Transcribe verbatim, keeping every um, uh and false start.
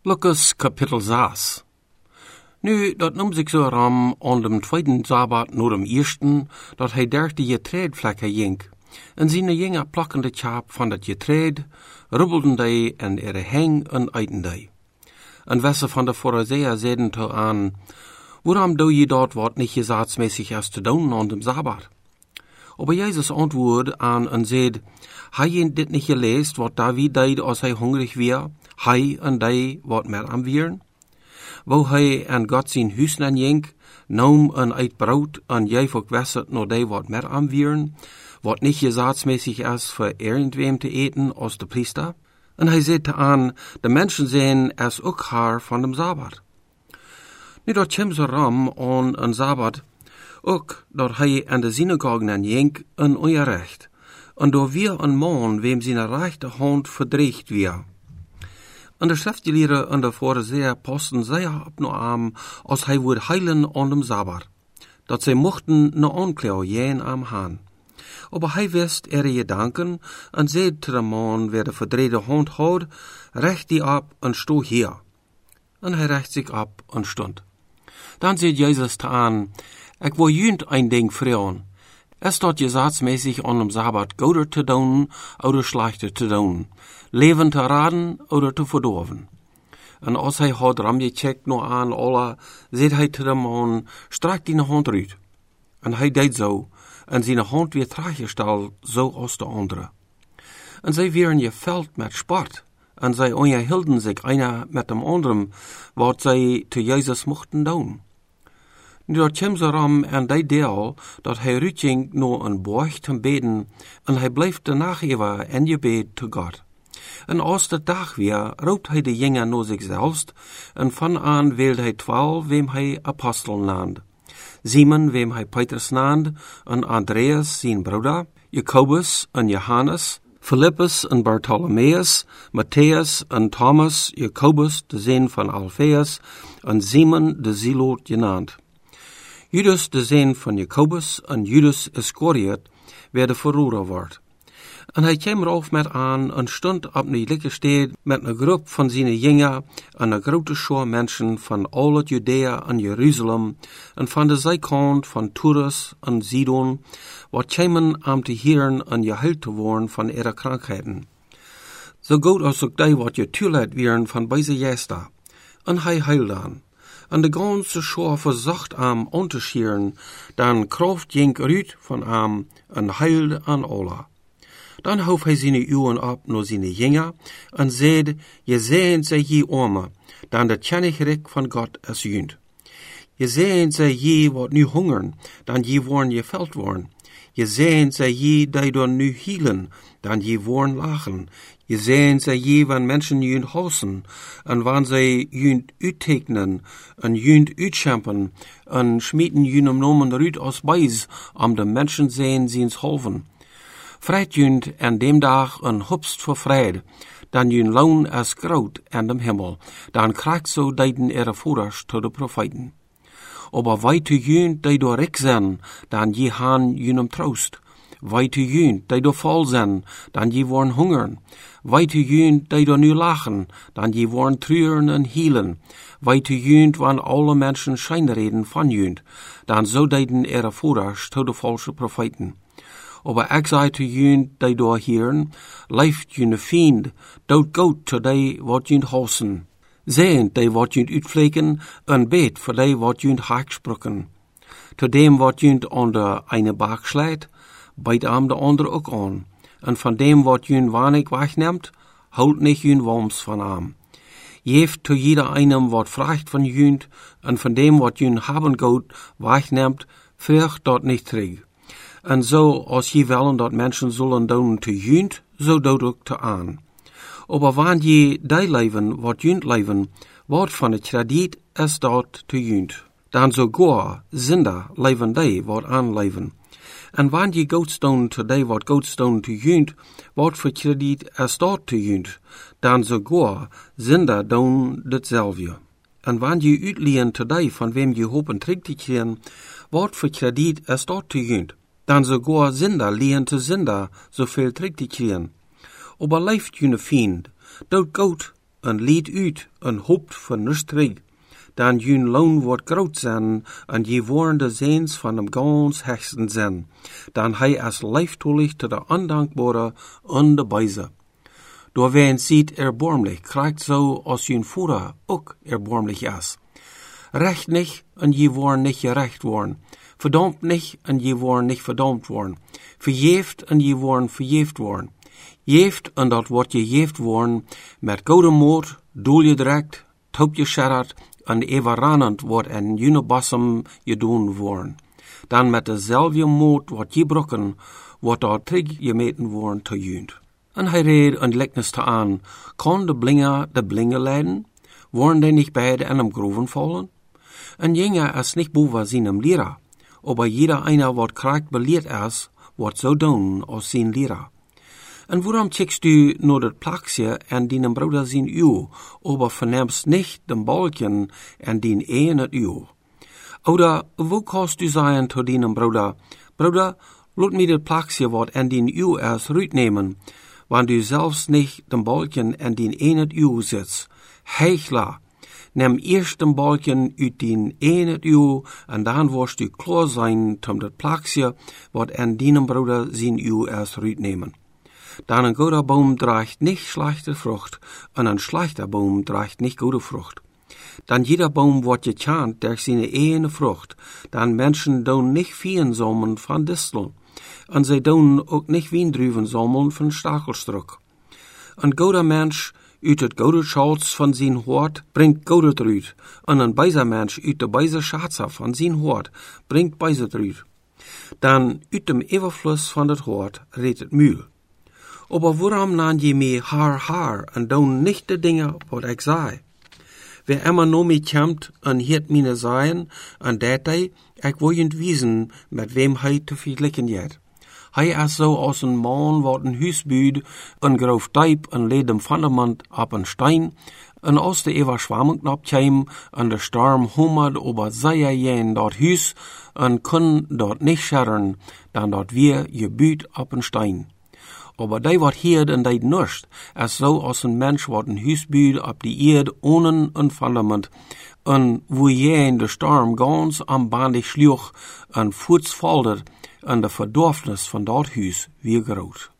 Lukas kapitel zes. Nu, dat noemt zich zo ram aan dem tweeden Sabbat naar dem eersten, dat hij dertig getreedvlekken jink. En zijn jinge plakkende tjaap van dat getreed, rubbelden die en er heng en eiten die. En wesse van de Pharisäer zeiden te aan, waarom doe je dat wat niet gezatsmäßig is te doen aan dem Sabbat? Aber Jezus antwoordde aan en zeid, hij je dit niet geleest wat David deed als hij hungrig weer, hij en die wat met am wieren? Wo hij en God zijn huis nan jink, noem en uit brood en jij ook wesset no die wat met am wieren, wat niet gezatsmäßig is voor irgendwem te eten als de priester? En hij zei te aan, de mensen zijn es ook haar van dem Sabbat. Nu dat kwam ze ram aan een Sabbat, ook dat hij en de synagogen en jink een onrecht, en door weer een man wem zijn rechte hand verdreigt weer. En de schriftgeleerden en de Pharisäer posten zeer op no am, als hij woord heilen aan dem Sabbat, dat zij mochten no aanklauw jen am haan. Aber hij wist er gedanken en zei te de man, wer de verdreide hand houdt, recht die op en sto hier. En hij recht zich op en stond. Dan zei Jezus te aan, ik wil junt een ding vragen. Es staat gezatsmäßig aan dem Sabbat goeder te doen, oder slechter te doen, leven te raden, oder te verdorven. En als hij had ramgecheckt no aan alle, zei hij te de man, strak die hand uit. En hij deed zo, en zijn hand weer teruggesteld, zo als de andere. En zij werden geveld met sport, en zij onderhielden zich einer met dem anderen, wat zij te Jezus mochten doen. Nu dat kwam ze ram en die deel, dat hij uitging naar een borg te beden, en hij bleef daarna even en gebed te God. En als de dag weer, roept hij de jongen naar zichzelf, en van aan wilde hij twaalf, wem hij apostelen naamde. Simon, wem hij Petrus naamde, en Andreas, zijn broeder, Jacobus en Johannes, Philippus en Bartholomeus, Matthäus en Thomas, Jacobus, de zoon van Alphaeus, en Simon de Zeloot genaamd. Judas, de zoon van Jacobus, en Judas Iscariot, wer de verroerer wordt. En hij kwam erop met aan en stond op een lieke steed met een groep van zijn jingen en een grote schar mensen van al het Judea en Jeruzalem en van de zijkant van Tyrus en Sidon, wat kwamen om te horen en geheild te worden van ihre krankheden. Zo goed als ook die wat getuurd werden van deze Jester. En hij heilde aan. En de ganze schar verzocht am aan te scheren, dan kracht ging eruit van am en heilde aan alle. Dan hoef hij zijn ogen op naar zijn jongen en zei, je zijn zij je arme, dan de tjennigrik van God is junt. Je zijn zij je wat nu hungeren, dan je worden je veld worden. Je zijn zij je die door nu hielen, dan je worden lachen. Je zijn zij je van mensen junt hossen, en wanneer zij junt uittekenen, en junt uitschampen, en schmieden junt nomen eruit als bijz, om de mensen zijn ziens holven. Vreit junt en dem dag een hupst voor vrede, dan jun loon as groot en dem himmel, dan krijgt zo deiden ihre voeders tot de profeten. Aber weit te junt die door rik zijn, dan je han junem troost. Weit te junt die door vol zijn, dan je worden hungeren. Weit te junt die door nu lachen, dan je worden treuren en hielen. Weit te junt wann alle mensen schijnreden van junt, dan zo deiden ihre voeders tot de falsche profeten. Aber ik zei te junt die door hieren, leeft june fiend, dood goot te die wat junt hossen. Zijn die wat junt uitvleken, en beet voor die wat junt haaksprukken. Te dem wat junt aan de ene baak slijt, bijt am de andere ook aan. En van dem wat junt weinig wegneemt, houdt niet junt worms van am. Geeft te jeder einem wat vraagt van junt, en van dem wat junt haben goot wegneemt, vraagt dat niet terug. En zo, als je willen dat mensen zullen doen te junt, zo doet ook te aan. Aber wanneer je die leven wat junt leven, wat van het krediet is dat te junt. Dan zo goa, zinder, leven die wat aanleven. En wanneer je goedstoon te die wat goedstoon te junt, wat voor krediet is dat te junt. Dan zo goa, zinder doen ditzelfde. En wanneer je uitleen te die van wem je hopen terug te krijgen, wat voor krediet is dat te junt. Dan sogar zinder lehen te zinder, zoveel terug te krijgen. Aber leeft june fiend, dood goot, en lied uit en hoopt van niks terug. Dan jun loon wordt groot zijn en je worden de zeens van hem gans hechten zijn. Dan hij als leiftoelig te de ondankbare en de bijze. Door wen ziet erbarmlich, krijgt zo als jun voeder ook erbarmlich is. Recht nicht en je worden niet gerecht worden. Verdammt nicht en je worden niet verdampt worden. Verjeefd en je worden verjeefd worden. Jeeft en dat wordt je jeeft worden met goede moed, doel je direct, top je scherrat en everanend wordt en junebassem je doen worden. Dan met dezelfde moed wordt je brokken, wordt dat terug je meten worden te junt. En hij reed een lichtnis te aan, kon de blinger de blinger leiden? Worden die niet beide in hem groeven vallen? En jinger is niet boven zijn leraar, aber jeder einer wat krijgt beleerd is, wordt zo doen als zijn leraar. En waarom checkst du nur dat plakje en dien broeder zijn uw, aber vernimmst nicht den balken en dien een het uw? Oder wo kannst du sagen zu dien broeder, broeder, laat mij dat plakje wat en dien uw is uitnemen, wann du selbst nicht den balken en dien een het uw sitzt. Heichler, nimm eerst den balken uit dien een het uw, en dan wirst du klar sein, om dat plakje wat en dien broeder zijn uw is uitnemen. Dan een guter Baum draagt nicht schlechte Frucht, und ein schlechter Baum draagt nicht gute Frucht. Dan jeder Baum wordt gekent durch seine eigene Frucht, dan Menschen doen nicht Viehen sammeln von Disteln, und sie doen auch nicht Wiendruven sammeln von Stachelstruck. Ein guter Mensch uit het goede Schatz von zijn Hort bringt goede druid, und ein beiser Mensch uit de beiser Schatzer von zijn Hort bringt beiser druid. Dan uit dem Everfluss von het Hort redt het Mühl. Aber warum nan je mir haar haar en doen nicht de Dinge, wat ik zei? Wer immer no mi kämmt en hiert mine seien, en dat hij, ik wil je wiesen, met wem hij te vergelijken jet. Hij is zo als een man wat een huis buid, een grof dijp en leed dem fundament op een stein, en als de ever schwammeknap kwam, en de storm hummert over zij jen dat huis, en kun dat niet scherren, dan dat weer je buid op een stein. Aber die wat hier en die nurst, is zo als een mens wat een huis buid op die eerd ohne een fundament, en wo je in de storm ganz am bandig schluch en voets folder, en de verdorfnis van dat huis weer groot.